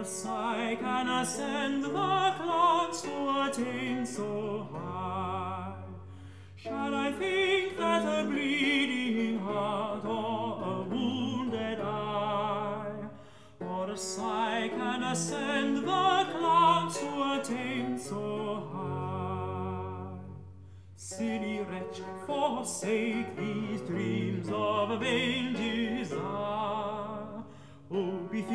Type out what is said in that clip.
sigh can ascend the clouds to attain so high. Shall I think that a bleeding heart or a wounded eye, or a sigh can ascend the clouds to attain so high? Silly wretch, forsake these dreams of vain desire. Oh, bethink